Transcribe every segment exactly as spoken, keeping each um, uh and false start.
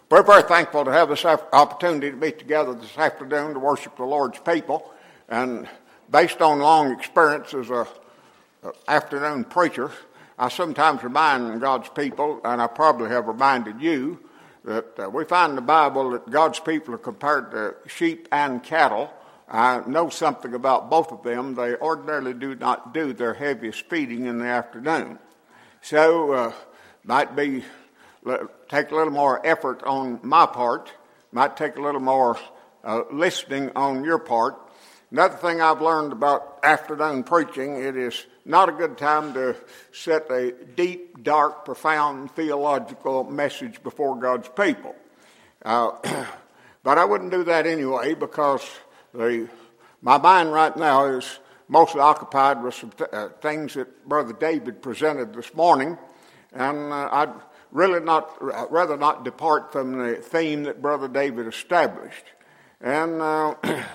We're very thankful to have this opportunity to be together this afternoon to worship the Lord's people. And based on long experience as a, a afternoon preacher, I sometimes remind God's people, and I probably have reminded you, that uh, we find in the Bible that God's people are compared to sheep and cattle. I know something about both of them. They ordinarily do not do their heaviest feeding in the afternoon. So, uh, might be take a little more effort on my part, might take a little more uh, listening on your part. Another thing I've learned about afternoon preaching, it is not a good time to set a deep, dark, profound theological message before God's people. Uh, but I wouldn't do that anyway because the, my mind right now is mostly occupied with some th- uh, things that Brother David presented this morning, and uh, I'd really not, I'd rather not depart from the theme that Brother David established. And uh,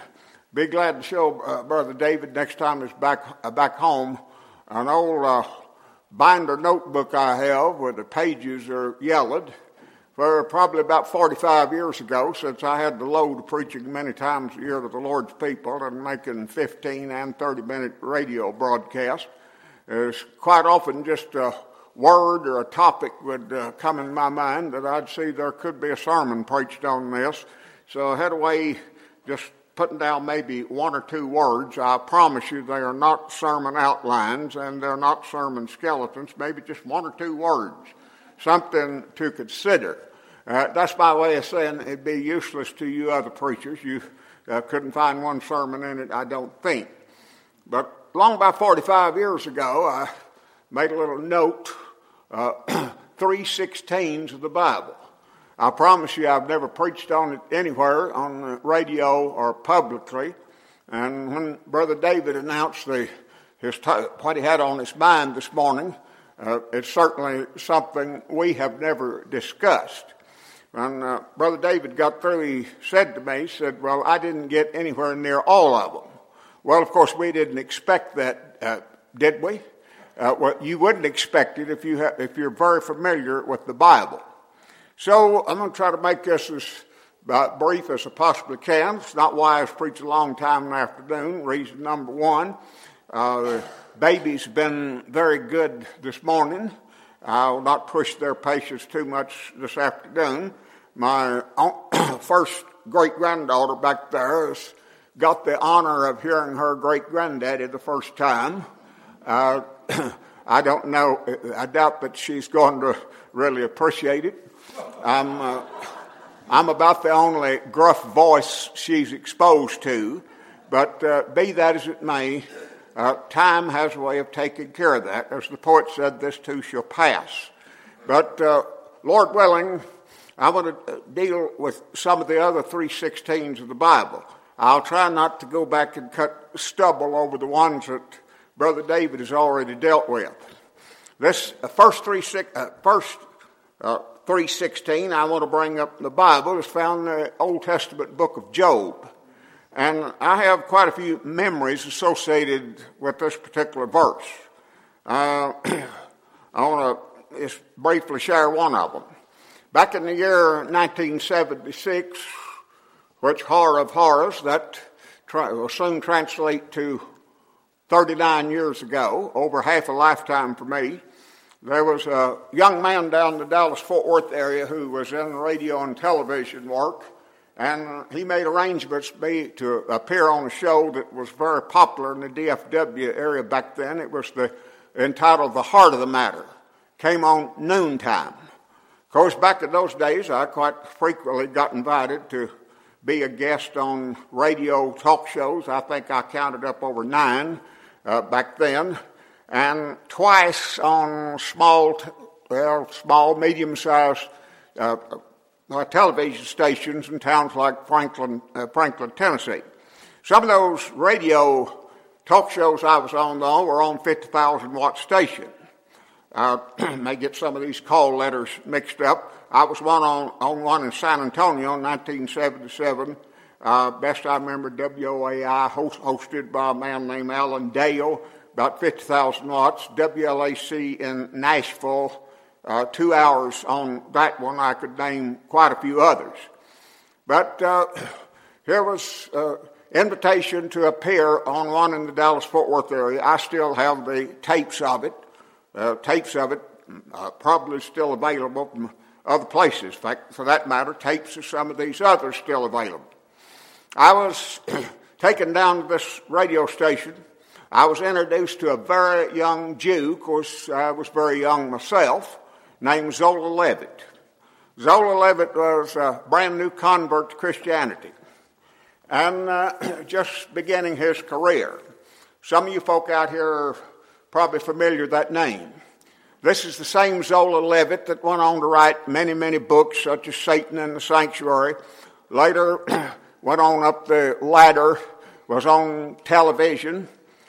be glad to show uh, Brother David next time he's back uh, back home an old uh, binder notebook I have where the pages are yellowed. For probably about forty-five years ago, since I had the load of preaching many times a year to the Lord's people and making fifteen and thirty minute radio broadcasts, there's quite often just a word or a topic would uh, come in my mind that I'd see there could be a sermon preached on this. So I had a way just putting down maybe one or two words. I promise you they are not sermon outlines and they're not sermon skeletons, maybe just one or two words, something to consider. Uh, that's my way of saying it'd be useless to you other preachers. You uh, couldn't find one sermon in it, I don't think. But long about forty-five years ago, I made a little note, uh, three sixteens of the Bible. I promise you I've never preached on it anywhere on the radio or publicly. And when Brother David announced the, his t- what he had on his mind this morning, uh, it's certainly something we have never discussed. When uh, Brother David got through, he said to me, he said, well, I didn't get anywhere near all of them. Well, of course, we didn't expect that, uh, did we? Uh, well, you wouldn't expect it if, you ha- if you're very familiar with the Bible. So I'm going to try to make this as uh, brief as I possibly can. It's not wise to preach a long time in the afternoon. Reason number one, uh, the baby's been very good this morning. I'll not push their patience too much this afternoon. My first great-granddaughter back there has got the honor of hearing her great-granddaddy the first time. Uh, I don't know, I doubt that she's going to really appreciate it. I'm, uh, I'm about the only gruff voice she's exposed to, but uh, be that as it may, uh, time has a way of taking care of that. As the poet said, this too shall pass. But uh, Lord willing, I want to deal with some of the other three sixteens of the Bible. I'll try not to go back and cut stubble over the ones that Brother David has already dealt with. This uh, first three uh, first uh, three sixteen I want to bring up in the Bible is found in the Old Testament book of Job, and I have quite a few memories associated with this particular verse. Uh, I want to just briefly share one of them. Back in the year nineteen seventy-six, which horror of horrors, that tra- will soon translate to thirty-nine years ago, over half a lifetime for me, there was a young man down in the Dallas-Fort Worth area who was in radio and television work, and he made arrangements to appear on a show that was very popular in the D F W area back then. It was the entitled The Heart of the Matter. Came on noontime. Of course, back in those days, I quite frequently got invited to be a guest on radio talk shows. I think I counted up over nine uh, back then. And twice on small, well, small, medium-sized uh, uh, television stations in towns like Franklin, uh, Franklin, Tennessee. Some of those radio talk shows I was on, though, were on fifty thousand watt station. I uh, may get some of these call letters mixed up. I was one on, on one in San Antonio in nineteen seventy-seven. Uh, best I remember, W O A I, host, hosted by a man named Alan Dale, about fifty thousand watts. W L A C in Nashville, uh, two hours on that one. I could name quite a few others. But uh, here was an uh, invitation to appear on one in the Dallas-Fort Worth area. I still have the tapes of it. Uh, tapes of it uh, probably still available from other places. In fact, for that matter, tapes of some of these others still available. I was taken down to this radio station. I was introduced to a very young Jew. Of course, I was very young myself, named Zola Levitt. Zola Levitt was a brand new convert to Christianity and uh, just beginning his career. Some of you folk out here are probably familiar with that name. This is the same Zola Levitt that went on to write many, many books, such as Satan and the Sanctuary. Later went on up the ladder, was on television,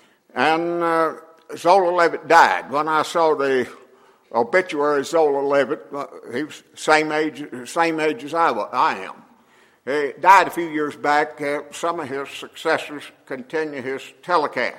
and uh, Zola Levitt died. When I saw the obituary of Zola Levitt, uh, he was same age, same age as I, was, I am. He died a few years back. Uh, some of his successors continue his telecast.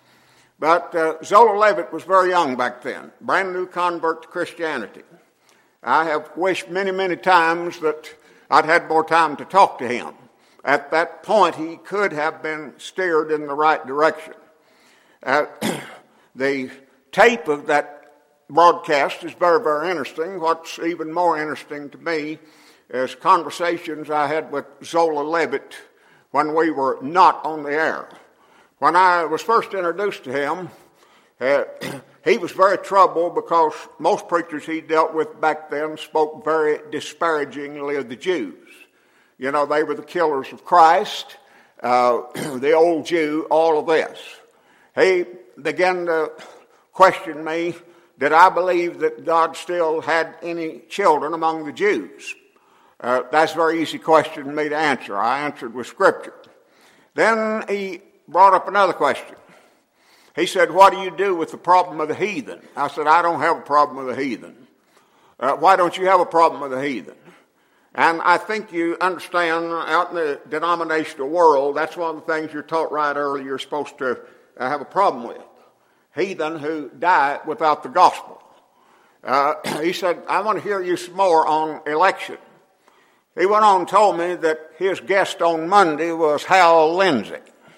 But uh, Zola Levitt was very young back then, brand new convert to Christianity. I have wished many, many times that I'd had more time to talk to him. At that point, he could have been steered in the right direction. Uh, the tape of that broadcast is very, very interesting. What's even more interesting to me is conversations I had with Zola Levitt when we were not on the air. When I was first introduced to him, uh, he was very troubled because most preachers he dealt with back then spoke very disparagingly of the Jews. You know, they were the killers of Christ, uh, the old Jew, all of this. He began to question me, did I believe that God still had any children among the Jews? Uh, that's a very easy question for me to answer. I answered with Scripture. Then he brought up another question. He said, what do you do with the problem of the heathen? I said, I don't have a problem with the heathen. Uh, why don't you have a problem with the heathen? And I think you understand, out in the denominational world, that's one of the things you're taught right early you're supposed to uh, have a problem with. Heathen who die without the gospel. Uh, he said, I want to hear you some more on election. He went on and told me that his guest on Monday was Hal Lindsey.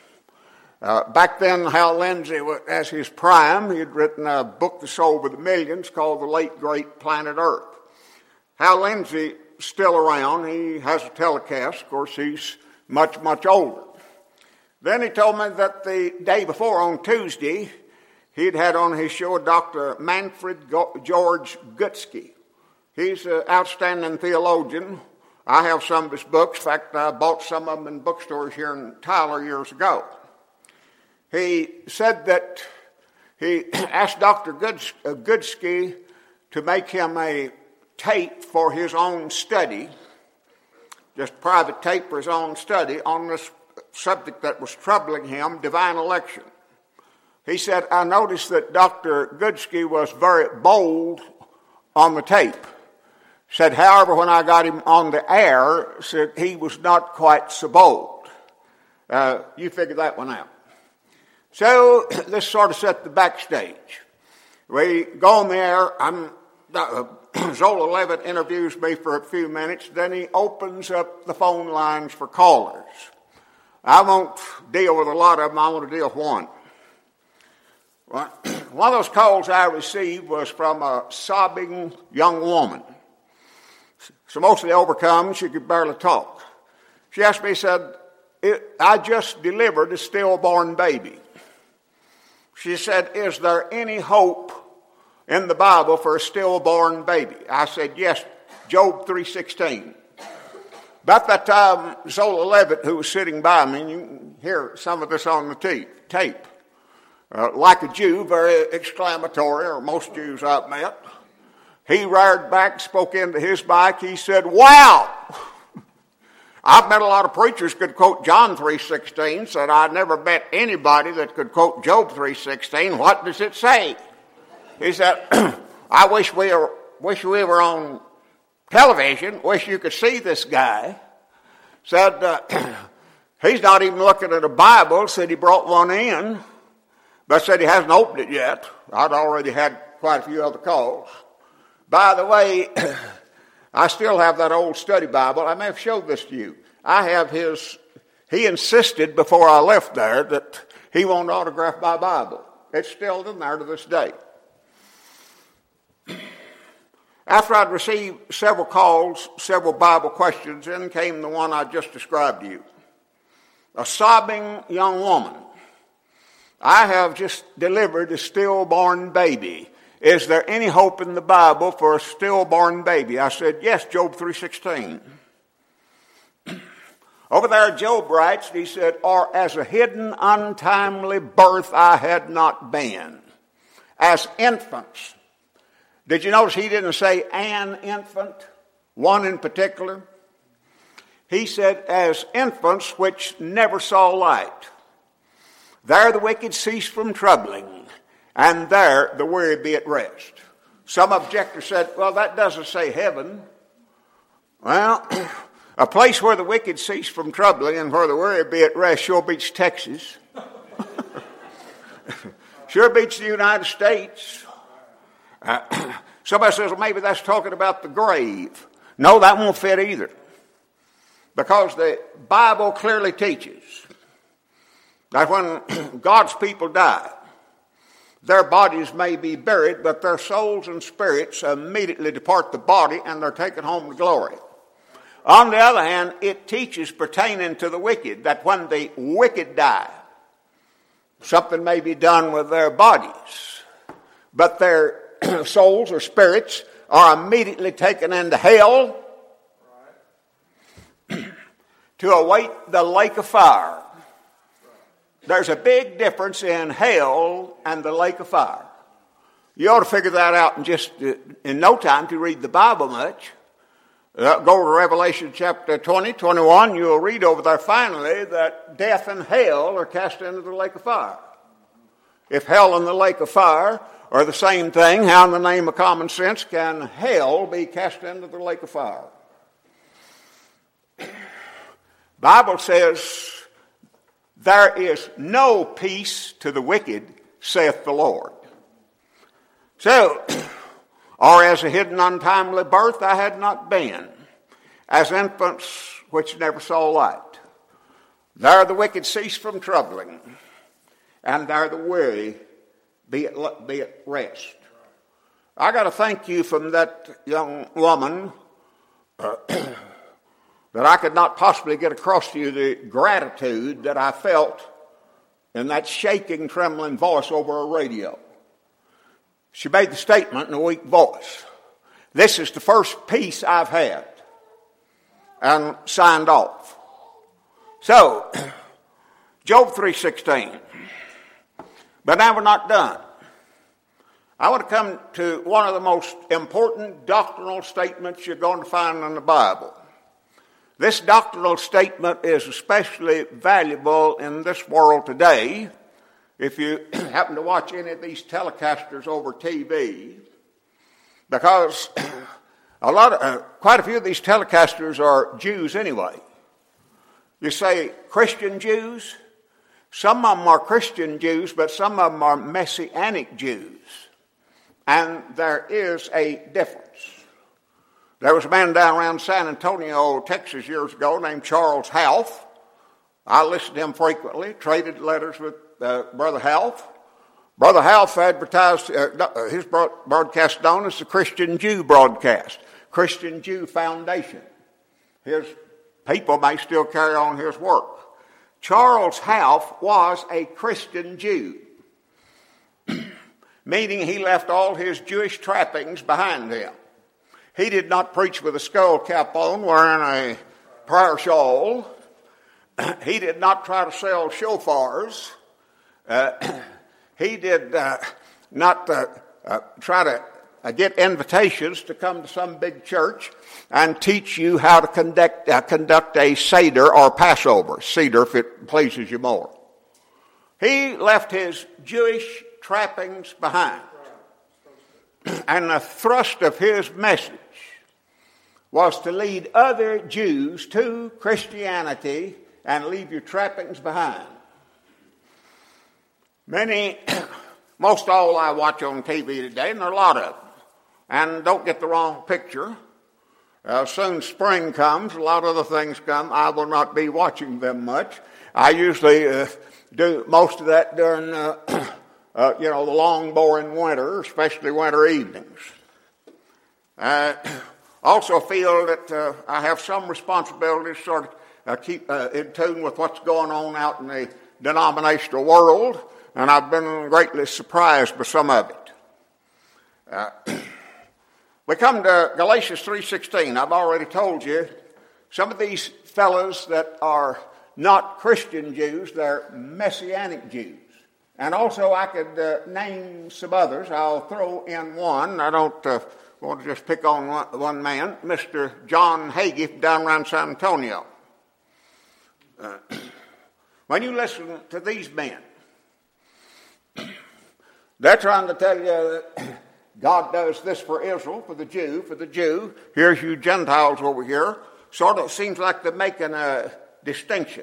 Uh, back then, Hal Lindsey was at his prime. He had written a book that sold for the millions called The Late Great Planet Earth. Hal Lindsey still around. He has a telecast. Of course, he's much, much older. Then he told me that the day before, on Tuesday, he'd had on his show Doctor Manfred George Gutsky. He's an outstanding theologian. I have some of his books. In fact, I bought some of them in bookstores here in Tyler years ago. He said that he asked Doctor Gutsky to make him a tape for his own study, just private tape for his own study on this subject that was troubling him, divine election. He said, I noticed that Doctor Gutsky was very bold on the tape. Said, however, when I got him on the air, said he was not quite so bold. Uh, you figure that one out. So this sort of set the backstage. We go on the air. I'm, uh, Zola Levitt interviews me for a few minutes. Then he opens up the phone lines for callers. I won't deal with a lot of them. I want to deal with one. One of those calls I received was from a sobbing young woman. So mostly overcome, she could barely talk. She asked me, said, I just delivered a stillborn baby. She said, is there any hope in the Bible for a stillborn baby? I said, yes, Job three sixteen. About that time, Zola Levitt, who was sitting by me, and you can hear some of this on the tape, uh, like a Jew, very exclamatory, or most Jews I've met, he reared back, spoke into his mic, he said, wow! I've met a lot of preachers who could quote John three sixteen, said I never met anybody that could quote Job three sixteen. What does it say? He said, I wish we were, wish we were on television, wish you could see this guy. Said, uh, he's not even looking at a Bible, said he brought one in, but said he hasn't opened it yet. I'd already had quite a few other calls. By the way, I still have that old study Bible. I may have showed this to you. I have his, he insisted before I left there that he won't autograph my Bible. It's still in there to this day. After I'd received several calls, several Bible questions, in came the one I just described to you. A sobbing young woman. I have just delivered a stillborn baby. Is there any hope in the Bible for a stillborn baby? I said, yes, Job three sixteen. Over there, Job writes, he said, or as a hidden, untimely birth I had not been. As infants. Did you notice he didn't say an infant, one in particular? He said, as infants which never saw light. There the wicked cease from troubling, and there the weary be at rest. Some objector said, well, that doesn't say heaven. Well, a place where the wicked cease from troubling and where the weary be at rest sure beats Texas. Sure beats the United States. Uh, somebody says, well, maybe that's talking about the grave. No, that won't fit either. Because the Bible clearly teaches that when God's people die, their bodies may be buried, but their souls and spirits immediately depart the body and they're taken home to glory. On the other hand, it teaches pertaining to the wicked that when the wicked die, something may be done with their bodies, but their souls or spirits are immediately taken into hell to await the lake of fire. There's a big difference in hell and the lake of fire. You ought to figure that out in just in no time to read the Bible much. Uh, go to Revelation chapter twenty, twenty-one. You'll read over there finally that death and hell are cast into the lake of fire. If hell and the lake of fire are the same thing, how in the name of common sense can hell be cast into the lake of fire? Bible says, there is no peace to the wicked, saith the Lord. So, or as a hidden untimely birth I had not been, as infants which never saw light. There the wicked cease from troubling, and there the weary be at, be at rest. I got to thank you from that young woman uh, that I could not possibly get across to you the gratitude that I felt in that shaking, trembling voice over a radio. She made the statement in a weak voice. This is the first peace I've had, and signed off. So, Job three sixteen. But now we're not done. I want to come to one of the most important doctrinal statements you're going to find in the Bible. This doctrinal statement is especially valuable in this world today. If you happen to watch any of these telecasters over T V, because a lot of, uh, quite a few of these telecasters are Jews anyway. You say Christian Jews? Some of them are Christian Jews, but some of them are Messianic Jews. And there is a difference. There was a man down around San Antonio, Texas years ago named Charles Half. I listened to him frequently, traded letters with uh, Brother Half. Brother Half advertised, uh, his broadcast known as the Christian Jew broadcast, Christian Jew Foundation. His people may still carry on his work. Charles Half was a Christian Jew, meaning he left all his Jewish trappings behind him. He did not preach with a skull cap on, wearing a prayer shawl. He did not try to sell shofars. Uh, he did uh, not uh, uh, try to uh, get invitations to come to some big church and teach you how to conduct, uh, conduct a Seder or Passover. Seder, if it pleases you more. He left his Jewish trappings behind. And the thrust of his message was to lead other Jews to Christianity and leave your trappings behind. Many, most all I watch on T V today, and there are a lot of them, And don't get the wrong picture. Uh, soon spring comes, a lot of other things come. I will not be watching them much. I usually uh, do most of that during, uh, uh, you know, the long, boring winter, especially winter evenings. I uh, also feel that uh, I have some responsibility to sort of uh, keep uh, in tune with what's going on out in the denominational world, and I've been greatly surprised by some of it. Uh, We come to Galatians three sixteen. I've already told you, some of these fellows that are not Christian Jews, they're Messianic Jews. And also I could uh, name some others. I'll throw in one. I don't uh, want to just pick on one, one man, Mister John Hagee down around San Antonio. Uh, when you listen to these men, they're trying to tell you that God does this for Israel, for the Jew, for the Jew. Here's you Gentiles over here. Sort of seems like they're making a distinction.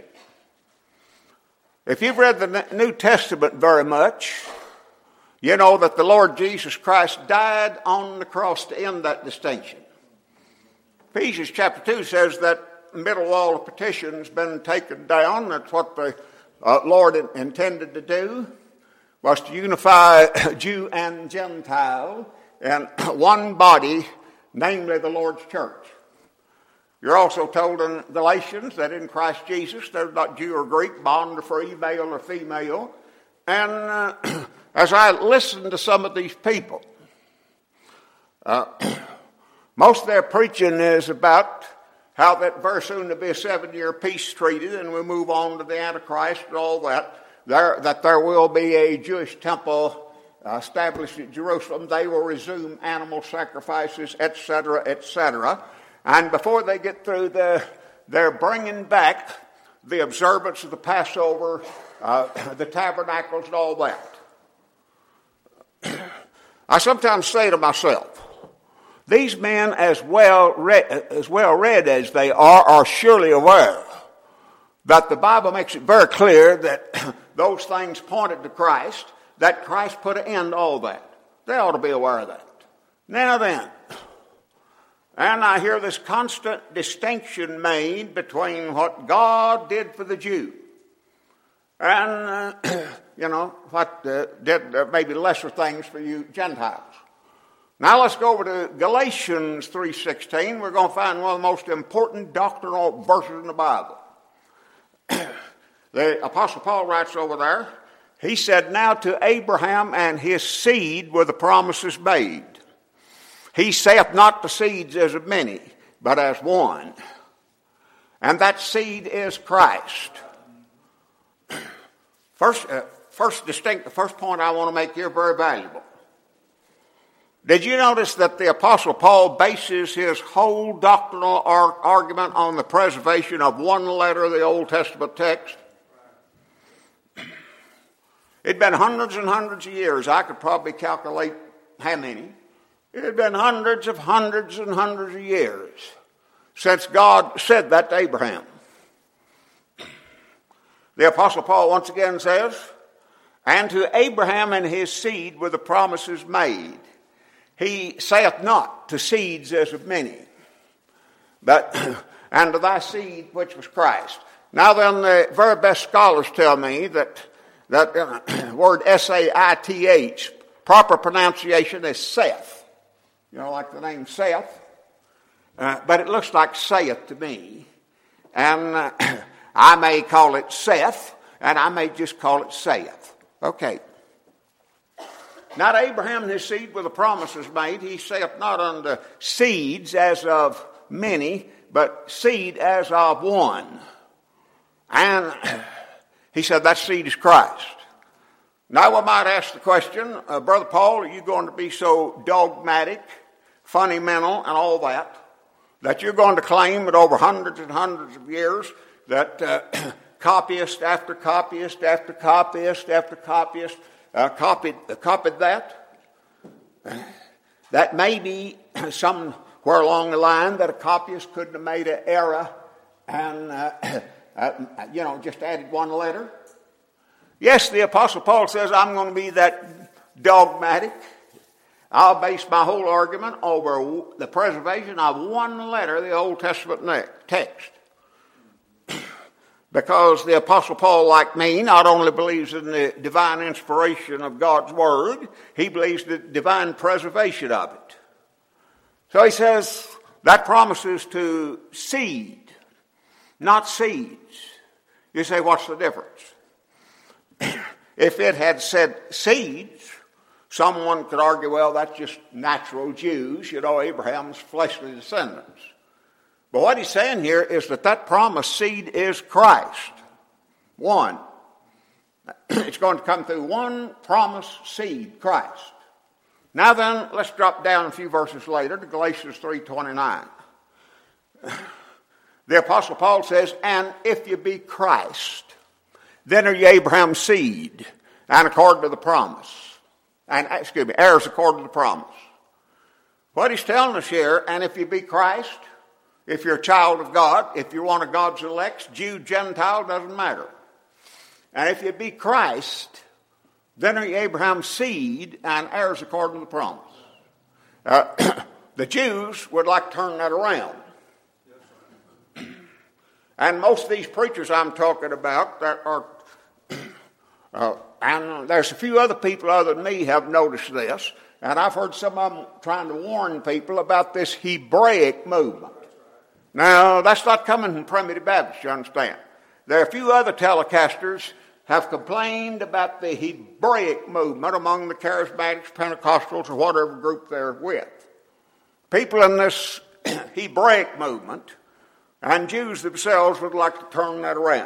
If you've read the New Testament very much, you know that the Lord Jesus Christ died on the cross to end that distinction. Ephesians chapter two says that middle wall of partition has been taken down. That's what the uh, Lord intended to do, was to unify Jew and Gentile in one body, namely the Lord's church. You're also told in Galatians that in Christ Jesus there's not Jew or Greek, bond or free, male or female. And uh, as I listen to some of these people, uh, most of their preaching is about how that very soon to be a seven-year peace treaty, and we move on to the Antichrist and all that. There, that there will be a Jewish temple uh, established at Jerusalem. They will resume animal sacrifices, et cetera, et cetera. And before they get through, the, they're bringing back the observance of the Passover, uh, the tabernacles, and all that. I sometimes say to myself, these men, as well read, as well read as they are, are surely aware that the Bible makes it very clear that those things pointed to Christ, that Christ put an end to all that. They ought to be aware of that. Now then, and I hear this constant distinction made between what God did for the Jew and, uh, you know, what uh, did uh, maybe lesser things for you Gentiles. Now let's go over to Galatians three sixteen. We're going to find one of the most important doctrinal verses in the Bible. The Apostle Paul writes over there, he said, now to Abraham and his seed were the promises made. He saith not the seeds as of many, but as one. And that seed is Christ. First, uh, first distinct, the first point I want to make here, very valuable. Did you notice that the Apostle Paul bases his whole doctrinal ar- argument on the preservation of one letter of the Old Testament text? It'd been hundreds and hundreds of years. I could probably calculate how many. It had been hundreds of hundreds and hundreds of years since God said that to Abraham. The Apostle Paul once again says, and to Abraham and his seed were the promises made. He saith not to seeds as of many, but and to thy seed which was Christ. Now then, the very best scholars tell me that that uh, word S A I T H, proper pronunciation is Seth. You know, like the name Seth. Uh, but it looks like saith to me. And uh, I may call it Seth, and I may just call it saith. Okay. Not Abraham and his seed were the promises made. He saith not unto seeds as of many, but seed as of one. And he said that seed is Christ. Now we might ask the question, uh, Brother Paul, are you going to be so dogmatic, fundamental, and all that, that you're going to claim that over hundreds and hundreds of years that uh, copyist after copyist after copyist after copyist uh, copied, uh, copied that? That maybe somewhere along the line that a copyist couldn't have made an error and, uh, uh, you know, just added one letter? Yes, the Apostle Paul says, I'm going to be that dogmatic. I'll base my whole argument over the preservation of one letter of the Old Testament text. Because the Apostle Paul, like me, not only believes in the divine inspiration of God's Word, he believes the divine preservation of it. So he says that promises to seed, not seeds. You say, what's the difference? If it had said seeds, someone could argue, well, that's just natural Jews, you know, Abraham's fleshly descendants. But what he's saying here is that that promised seed is Christ. One. It's going to come through one promised seed, Christ. Now then, let's drop down a few verses later to Galatians three twenty-nine. The Apostle Paul says, and if you be Christ, then are you Abraham's seed, and according to the promise. And, excuse me, heirs according to the promise. What he's telling us here, and if you be Christ, if you're a child of God, if you're one of God's elects, Jew, Gentile, doesn't matter. And if you be Christ, then are you Abraham's seed and heirs according to the promise. Uh, the Jews would like to turn that around. And most of these preachers I'm talking about that are, uh, and there's a few other people other than me have noticed this, and I've heard some of them trying to warn people about this Hebraic movement. Now, that's not coming from Primitive Baptists, you understand. There are a few other telecasters have complained about the Hebraic movement among the Charismatics, Pentecostals, or whatever group they're with. People in this Hebraic movement and Jews themselves would like to turn that around.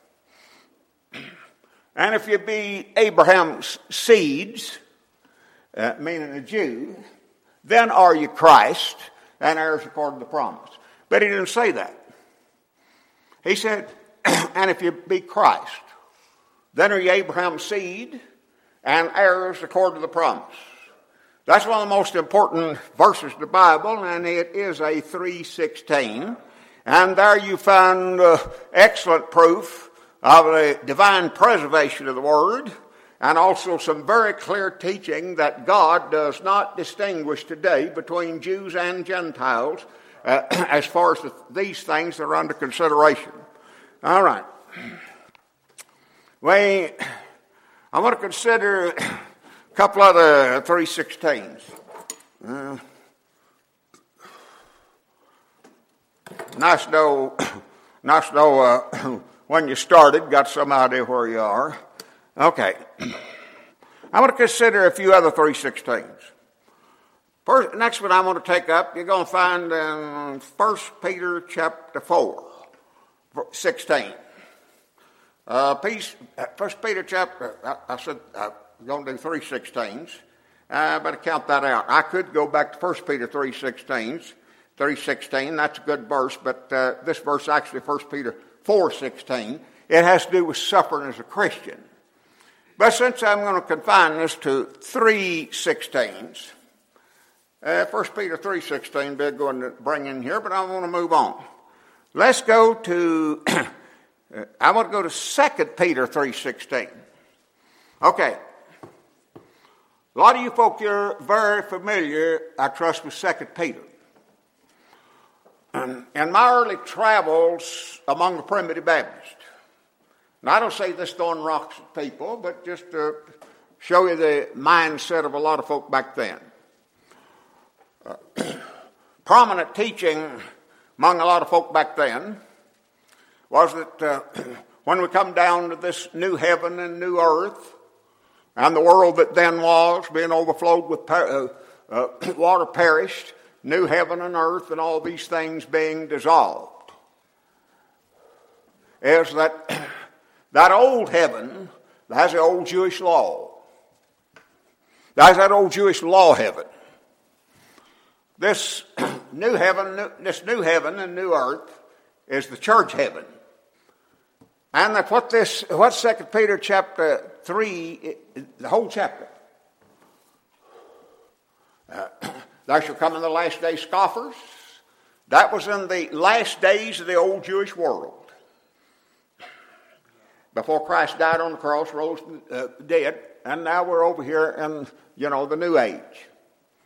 And if you be Abraham's seeds, uh, meaning a Jew, then are you Christ and heirs according to the promise. But he didn't say that. He said, and if you be Christ, then are you Abraham's seed and heirs according to the promise. That's one of the most important verses in the Bible, and it is a three sixteen. And there you find uh, excellent proof of the divine preservation of the Word, and also some very clear teaching that God does not distinguish today between Jews and Gentiles uh, as far as the, these things that are under consideration. All right. We, I want to consider a couple other three sixteens. Uh, nice to know, nice to know uh, when you started, got some idea where you are. Okay. I want to consider a few other three sixteens. First, next one I want to take up, you're going to find in First Peter chapter four, sixteen. Uh, piece, First Peter chapter, I, I said I'm going to do three sixteens. I better count that out. I could go back to First Peter three sixteens, three sixteen. That's a good verse, but uh, this verse actually First Peter four sixteen. It has to do with suffering as a Christian. But since I'm going to confine this to three sixteens, uh, First Peter three sixteen, big going to bring in here, but I want to move on. Let's go to. I want to go to Second Peter three sixteen. Okay. A lot of you folk, you're very familiar, I trust, with Second Peter. And in my early travels among the Primitive Baptists, and I don't say this throwing rocks at people, but just to show you the mindset of a lot of folk back then. Uh, prominent teaching among a lot of folk back then was that uh, when we come down to this new heaven and new earth, and the world that then was being overflowed with per- uh, uh, water perished, new heaven and earth and all these things being dissolved, is that that old heaven has the old Jewish law. That's that old Jewish law heaven. This new heaven, this new heaven and new earth is the church heaven. And that's what this, what Second Peter chapter three, the whole chapter. Uh, there shall come in the last days scoffers. That was in the last days of the old Jewish world. Before Christ died on the cross, rose uh, dead, and now we're over here in, you know, the new age.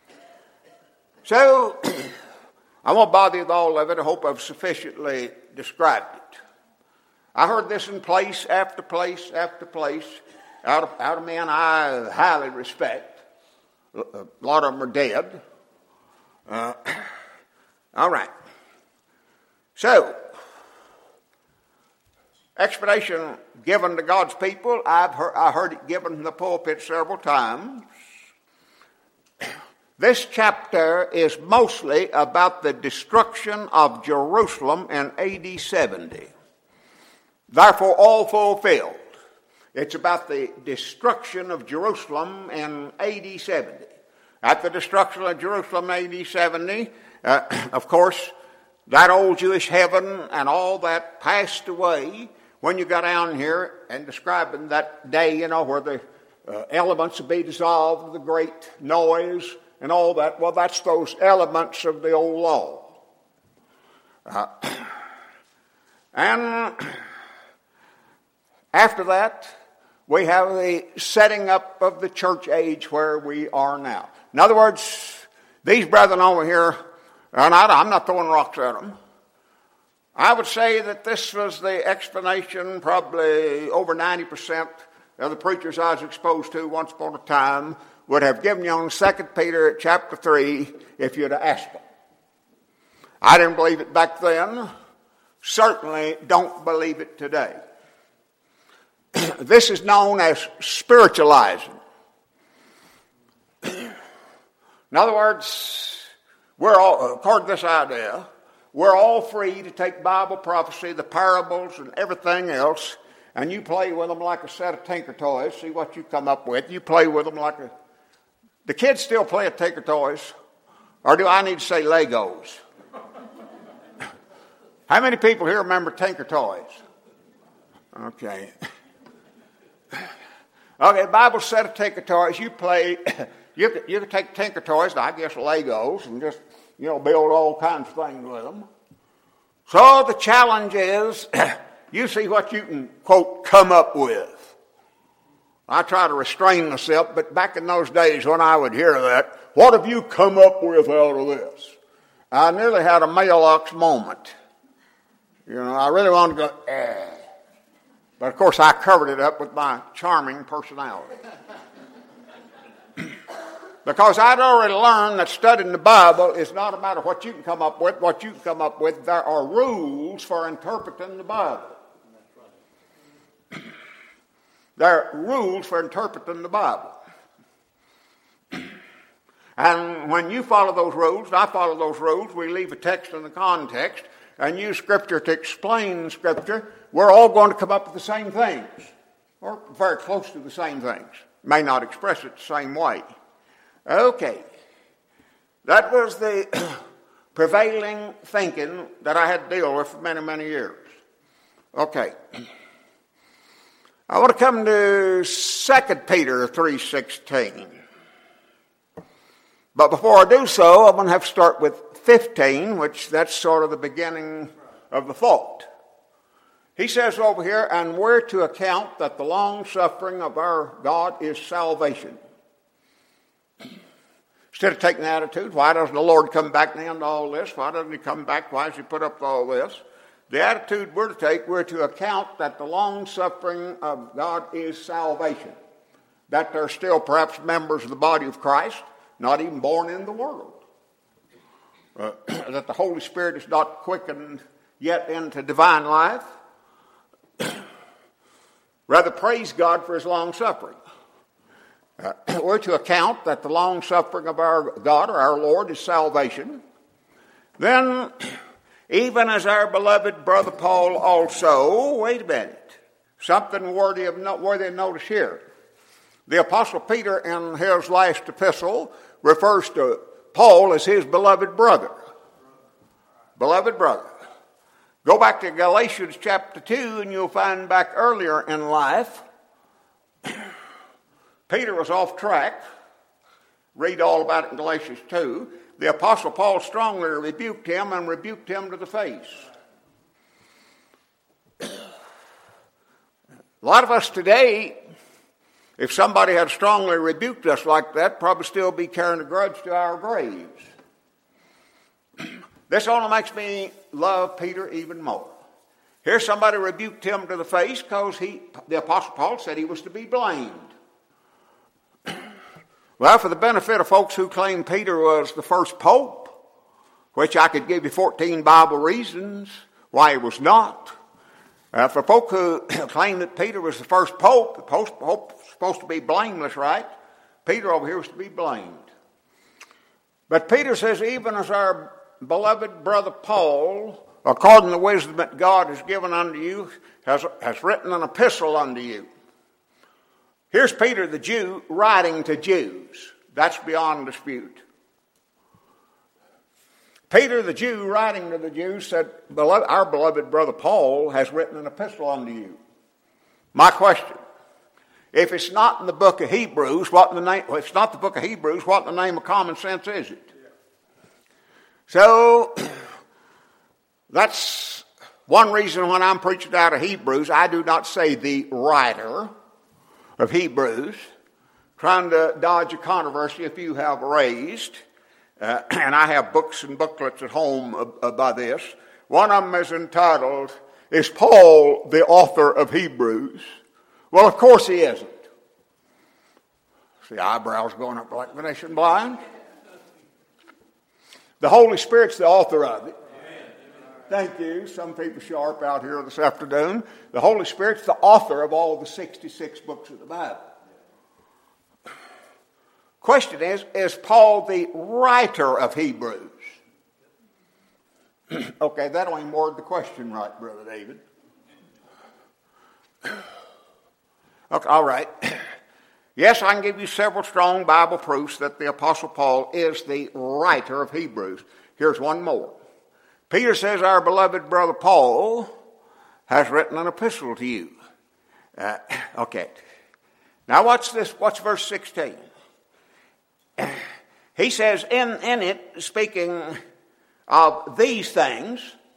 So, I won't bother you with all of it. I hope I've sufficiently described it. I heard this in place after place after place out of, out of men I highly respect. A lot of them are dead. Uh, all right. So, explanation given to God's people. I've heard, I heard it given in the pulpit several times. This chapter is mostly about the destruction of Jerusalem in A D seventy. Therefore, all fulfilled. It's about the destruction of Jerusalem in A D seventy. At the destruction of Jerusalem in A D seventy, uh, of course, that old Jewish heaven and all that passed away when you got down here and describing that day, you know, where the uh, elements would be dissolved, the great noise and all that. Well, that's those elements of the old law. Uh, and after that, we have the setting up of the church age where we are now. In other words, these brethren over here, and I, I'm not throwing rocks at them, I would say that this was the explanation, probably over ninety percent of the preachers I was exposed to once upon a time would have given you on Second Peter chapter three if you'd have asked them. I didn't believe it back then. Certainly don't believe it today. This is known as spiritualizing. In other words, we're all, according to this idea, we're all free to take Bible prophecy, the parables, and everything else, and you play with them like a set of Tinker Toys, see what you come up with. You play with them like a... The kids still play at Tinker Toys, or do I need to say Legos? How many people here remember Tinker Toys? Okay. Okay, the Bible said of Tinker Toys, you play, you can, you can take Tinker Toys, I guess Legos, and just, you know, build all kinds of things with them. So the challenge is, you see what you can, quote, come up with. I try to restrain myself, but back in those days when I would hear that, what have you come up with out of this? I nearly had a Maalox moment. You know, I really wanted to go, eh. But of course I covered it up with my charming personality. Because I'd already learned that studying the Bible is not a matter of what you can come up with, what you can come up with. There are rules for interpreting the Bible. There are rules for interpreting the Bible. And when you follow those rules, and I follow those rules, we leave a text in the context and use Scripture to explain Scripture, we're all going to come up with the same things, or very close to the same things. May not express it the same way. Okay. That was the prevailing thinking that I had to deal with for many, many years. Okay. I want to come to Second Peter three sixteen. But before I do so, I'm going to have to start with fifteen, which that's sort of the beginning of the thought. He says over here, and we're to account that the long suffering of our God is salvation. Instead of taking the attitude, why doesn't the Lord come back now to all this? Why doesn't he come back? Why does he put up with all this? The attitude we're to take, we're to account that the long suffering of God is salvation. That they're still perhaps members of the body of Christ, not even born in the world. Uh, that the Holy Spirit is not quickened yet into divine life. Rather, praise God for his long suffering. Uh, we're to account that the long suffering of our God or our Lord is salvation. Then, even as our beloved brother Paul also, wait a minute, something worthy of, worthy of notice here. The Apostle Peter in his last epistle refers to Paul as his beloved brother. Beloved brother. Go back to Galatians chapter two and you'll find back earlier in life, Peter was off track. Read all about it in Galatians two. The Apostle Paul strongly rebuked him and rebuked him to the face. A lot of us today, if somebody had strongly rebuked us like that, probably still be carrying a grudge to our graves. This only makes me love Peter even more. Here somebody rebuked him to the face because he, the Apostle Paul said he was to be blamed. Well, for the benefit of folks who claim Peter was the first pope, which I could give you fourteen Bible reasons why he was not. Uh, for folk who claim that Peter was the first pope, the pope was supposed to be blameless, right? Peter over here was to be blamed. But Peter says, even as our beloved brother Paul, according to the wisdom that God has given unto you, has, has written an epistle unto you. Here's Peter the Jew writing to Jews. That's beyond dispute. Peter the Jew writing to the Jews said, our beloved brother Paul has written an epistle unto you. My question, if it's not in the book of Hebrews, what in the name, if it's not the book of Hebrews, what in the name of common sense is it? So, that's one reason when I'm preaching out of Hebrews, I do not say the writer of Hebrews, trying to dodge a controversy a few have raised. Uh, and I have books and booklets at home uh, uh, by this. One of them is entitled, Is Paul the author of Hebrews? Well, of course he isn't. See, eyebrows going up like Venetian blind. The Holy Spirit's the author of it. Thank you. Some people sharp out here this afternoon. The Holy Spirit's the author of all the sixty-six books of the Bible. Question is, is Paul the writer of Hebrews? Okay, that only word the question right, Brother David. Okay, all right. Yes, I can give you several strong Bible proofs that the Apostle Paul is the writer of Hebrews. Here's one more. Peter says, our beloved brother Paul has written an epistle to you. Uh, okay. Now watch this. Watch verse sixteen. He says, in, in it, speaking of these things,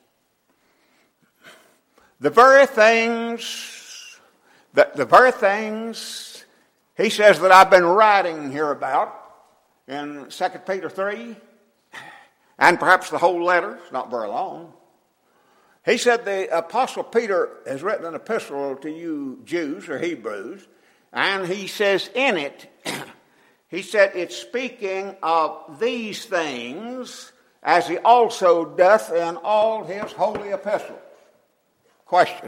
the very things, the, the very things, he says that I've been writing here about in Second Peter three, and perhaps the whole letter. It's not very long. He said the Apostle Peter has written an epistle to you Jews or Hebrews, and he says in it, he said it's speaking of these things as he also doth in all his holy epistles. Question.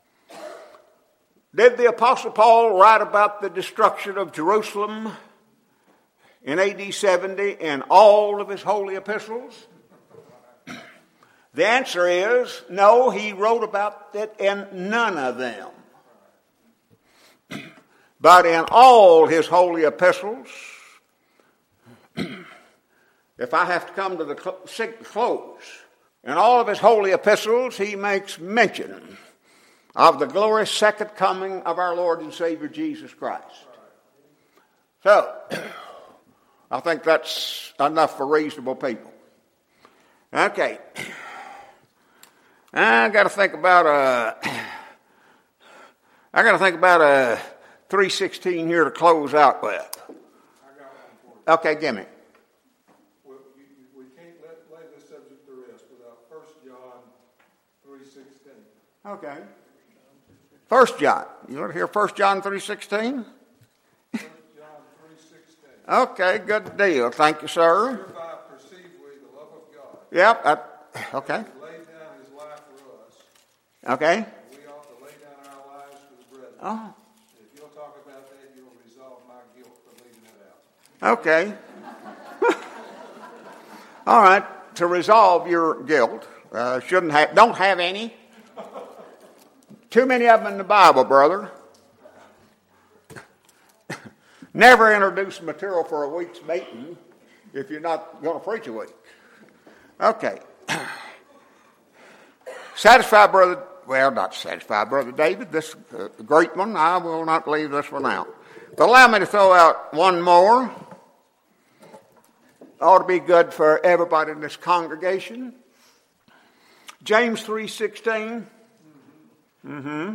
Did the Apostle Paul write about the destruction of Jerusalem in A D seventy in all of his holy epistles? The answer is no, he wrote about it in none of them. But in all his holy epistles, if I have to come to the close, in all of his holy epistles, he makes mention of the glorious second coming of our Lord and Savior Jesus Christ. So, I think that's enough for reasonable people. Okay. I got to think about a. I got to think about a three sixteen here to close out with. I got one for you. Okay, give me. We, we, we can't let, lay this subject to rest without First John three sixteen. Okay. First John. You want to hear First John three sixteen? First John three sixteen. Okay, good deal. Thank you, sir. Hereby perceive we the love of God. Yep. Uh, okay. He laid down his life for us. Okay. And we ought to lay down our lives for the brethren. Oh. If you'll talk about that, you'll resolve my guilt for leaving it out. Okay. All right. To resolve your guilt, uh, shouldn't have, don't have any. Too many of them in the Bible, brother. Never introduce material for a week's meeting if you're not going to preach a week. Okay. Satisfied, brother. Well, not satisfied, brother David. This uh, great one. I will not leave this one out. But allow me to throw out one more. Ought to be good for everybody in this congregation. James three sixteen. Mm-hmm.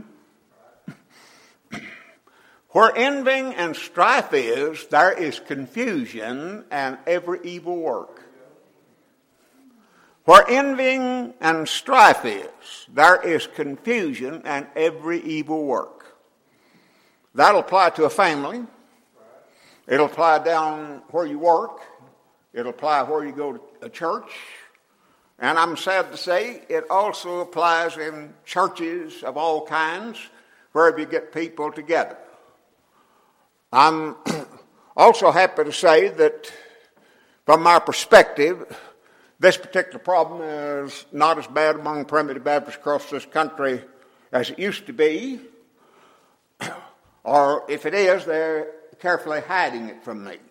Where envying and strife is, there is confusion and every evil work. Where envying and strife is, there is confusion and every evil work. That'll apply to a family. It'll apply down where you work. It'll apply where you go to a church. And I'm sad to say it also applies in churches of all kinds, wherever you get people together. I'm also happy to say that from my perspective, this particular problem is not as bad among primitive Baptists across this country as it used to be. Or if it is, they're carefully hiding it from me.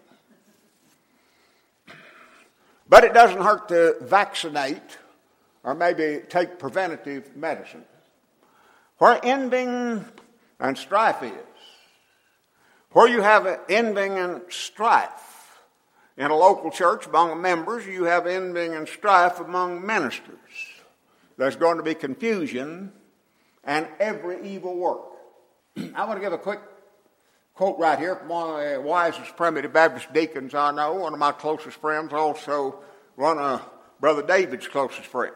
But it doesn't hurt to vaccinate or maybe take preventative medicine. Where envying and strife is, where you have envying and strife in a local church among members, you have envying and strife among ministers. There's going to be confusion and every evil work. I want to give a quick quote right here from one of the wisest primitive Baptist deacons I know, one of my closest friends, also one of Brother David's closest friends.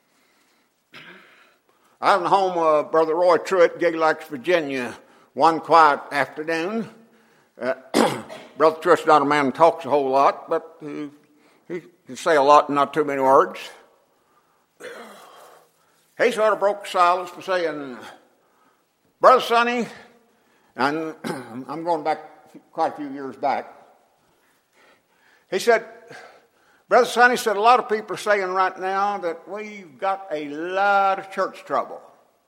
I was in the home of Brother Roy Truitt, Gigglex, Virginia, one quiet afternoon. Uh, Brother Truitt's not a man who talks a whole lot, but he, he can say a lot in not too many words. He sort of broke the silence by saying, Brother Sonny, and I'm going back quite a few years back. He said, Brother Sonny said, a lot of people are saying right now that we've got a lot of church trouble.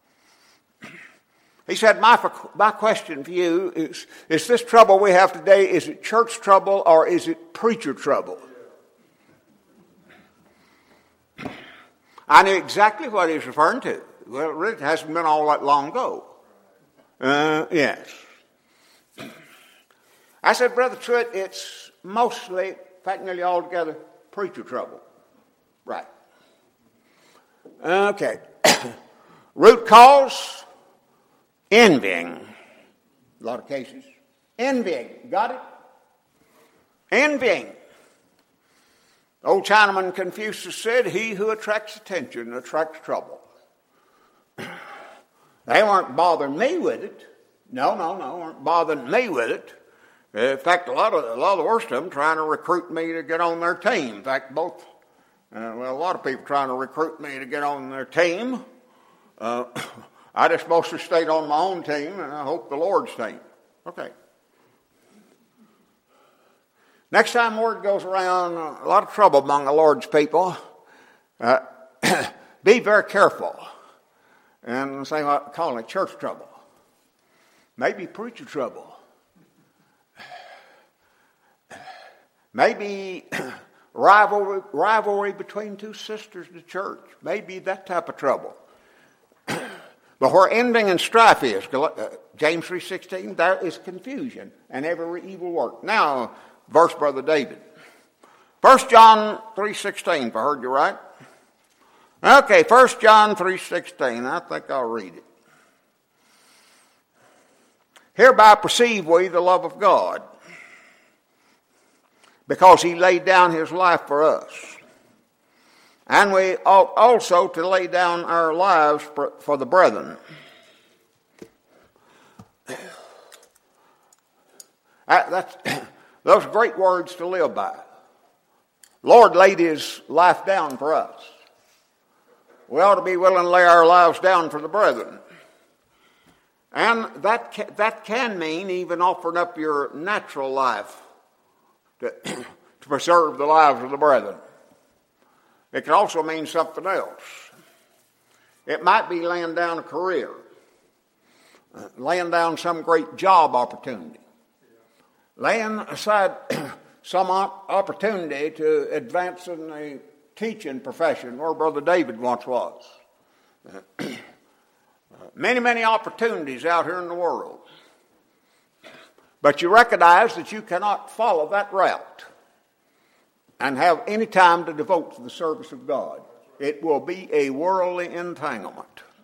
He said, my, my question for you is, is this trouble we have today, is it church trouble or is it preacher trouble? I knew exactly what he was referring to. Well, it really hasn't been all that long ago. Uh, yes. I said, Brother Truitt, it's mostly, in fact, nearly altogether, preacher trouble. Right. Okay. Root cause, envying. A lot of cases. Envying. Got it? Envying. Old Chinaman Confucius said, he who attracts attention attracts trouble. They weren't bothering me with it. No, no, no, weren't bothering me with it. In fact, a lot of a lot of the worst of them trying to recruit me to get on their team. In fact, both, uh, well, a lot of people trying to recruit me to get on their team. Uh, I just mostly stayed on my own team, and I hope the Lord's team. Okay. Next time word goes around, a lot of trouble among the Lord's people. Uh, be very careful. And say, I'm calling it church trouble. Maybe preacher trouble. Maybe rivalry, rivalry between two sisters in the church. Maybe that type of trouble. But where envying and strife is, James three sixteen, there is confusion and every evil work. Now, verse, Brother David. First John three sixteen, if I heard you right. Okay, First John three sixteen. I think I'll read it. Hereby perceive we the love of God, because he laid down his life for us. And we ought also to lay down our lives for, for the brethren. That, that's, those are great words to live by. Lord laid his life down for us. We ought to be willing to lay our lives down for the brethren. And that can, that can mean even offering up your natural life to, to preserve the lives of the brethren. It can also mean something else. It might be laying down a career, uh, laying down some great job opportunity, laying aside some opportunity to advance in the teaching profession where Brother David once was. Uh, many, many opportunities out here in the world. But you recognize that you cannot follow that route and have any time to devote to the service of God. It will be a worldly entanglement.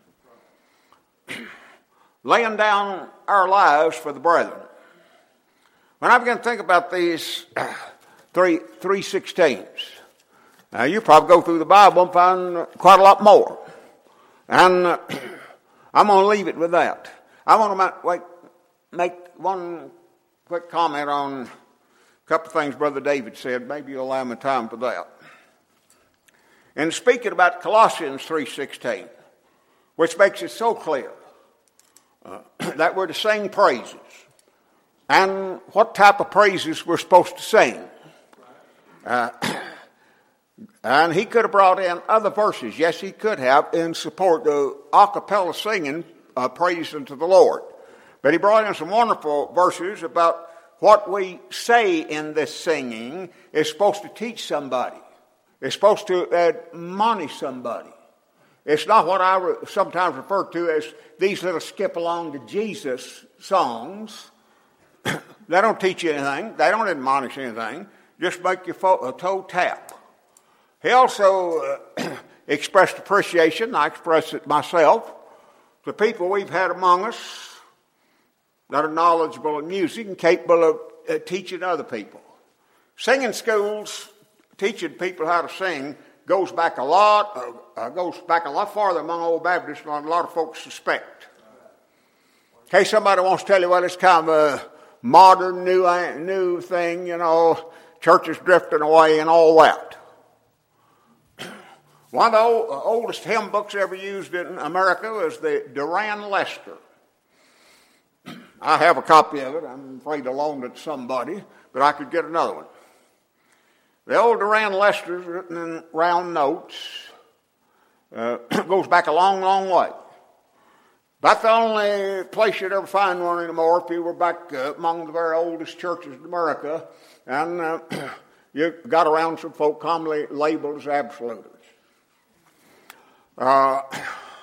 Laying down our lives for the brethren. When I began to think about these three three sixteens, Uh, you probably go through the Bible and find quite a lot more. And uh, I'm going to leave it with that. I want to wait, make one quick comment on a couple of things Brother David said. Maybe you'll allow me time for that. In speaking about Colossians three sixteen, which makes it so clear uh, that we're to sing praises, and what type of praises we're supposed to sing. Uh, and he could have brought in other verses. Yes, he could have, in support of a cappella singing uh, praise unto the Lord. But he brought in some wonderful verses about what we say in this singing is supposed to teach somebody. It's supposed to admonish somebody. It's not what I re- sometimes refer to as these little skip along to Jesus songs. They don't teach you anything. They don't admonish anything. Just make your fo- a toe tap. He also uh, expressed appreciation. I express it myself. The people we've had among us that are knowledgeable in music and capable of uh, teaching other people. Singing schools, teaching people how to sing, goes back a lot, uh, uh, goes back a lot farther among old Baptists than a lot of folks suspect. In case somebody wants to tell you, well, it's kind of a modern, new, new thing, you know, churches drifting away and all that. One of the old, uh, oldest hymn books ever used in America was the Duran Lester. I have a copy of it. I'm afraid to loan it to somebody, but I could get another one. The old Duran Lester is written in round notes. Uh, goes back a long, long way. That's the only place you'd ever find one anymore if you were back uh, among the very oldest churches in America. And uh, you got around some folk commonly labeled as absolutists. Uh, a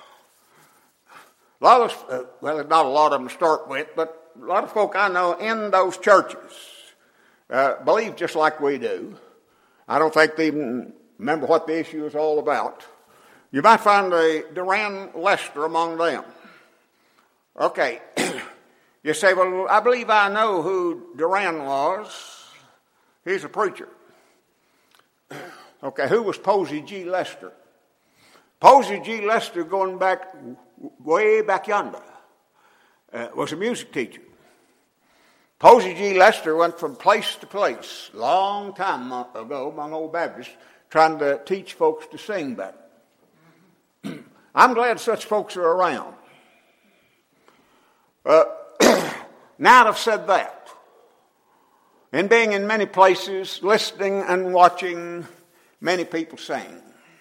lot of us, uh, well, not a lot of them to start with, but a lot of folk I know in those churches uh, believe just like we do. I don't think they even remember what the issue is all about. You might find a Duran Lester among them. Okay, you say, well, I believe I know who Duran was. He's a preacher. Okay, who was Posey G. Lester? Posey G. Lester, going back way back yonder, uh, was a music teacher. Posey G. Lester went from place to place, long time ago among old Baptists, trying to teach folks to sing better. I'm glad such folks are around. Uh, now that I've said that, and being in many places, listening and watching many people sing,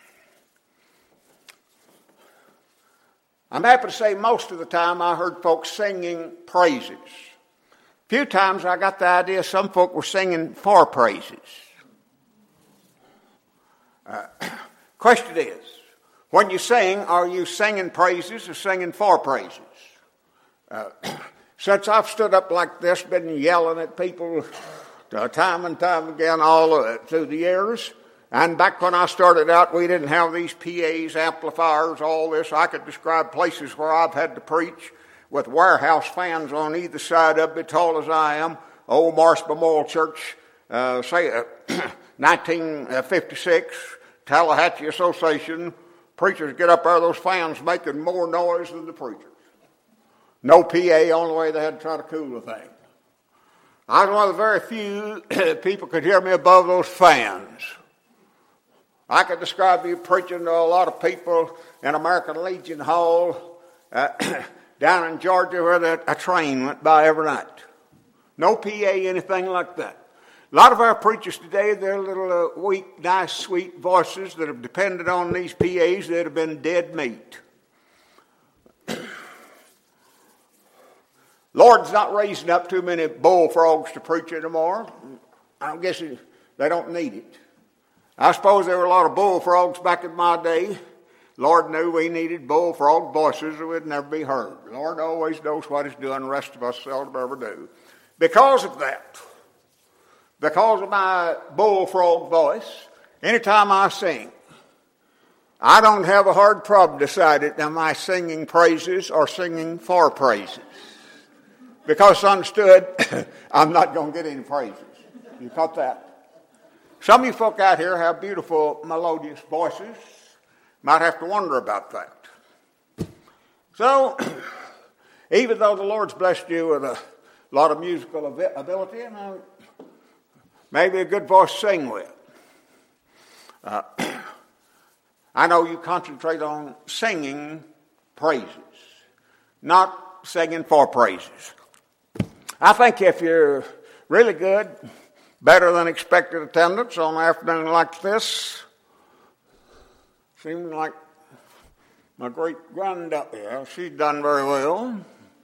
I'm happy to say most of the time I heard folks singing praises. A few times I got the idea some folk were singing for praises. Uh, question is, when you sing, are you singing praises or singing for praises? Uh, since I've stood up like this, been yelling at people uh, time and time again all uh, through the years, and back when I started out, we didn't have these P As, amplifiers, all this. I could describe places where I've had to preach with warehouse fans on either side of me, tall as I am. Old Morris Memorial Church, uh, say uh, nineteen fifty-six, Tallahatchie Association. Preachers get up there, those fans making more noise than the preachers. No P A, only way they had to try to cool the thing. I was one of the very few people could hear me above those fans. I could describe you preaching to a lot of people in American Legion Hall uh, down in Georgia where the, a train went by every night. No P A, anything like that. A lot of our preachers today, they're little uh, weak, nice, sweet voices that have depended on these P As that have been dead meat. Lord's not raising up too many bullfrogs to preach anymore. I guess they don't need it. I suppose there were a lot of bullfrogs back in my day. Lord knew we needed bullfrog voices or we'd never be heard. Lord always knows what he's doing. The rest of us seldom ever do. Because of that, because of my bullfrog voice, anytime I sing, I don't have a hard problem deciding am I singing praises or singing for praises. Because it's understood, I'm not going to get any praises. You caught that? Some of you folk out here have beautiful, melodious voices. Might have to wonder about that. So, even though the Lord's blessed you with a lot of musical ability, and uh, maybe a good voice to sing with, uh, I know you concentrate on singing praises, not singing for praises. I think if you're really good, better than expected attendance on an afternoon like this, seems like my great granddaughter, yeah, she's done very well.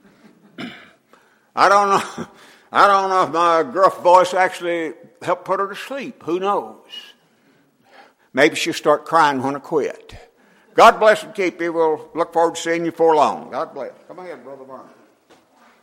I don't know. I don't know if my gruff voice actually helped put her to sleep. Who knows? Maybe she'll start crying when I quit. God bless and keep you. We'll look forward to seeing you for long. God bless. Come ahead, Brother Vernon.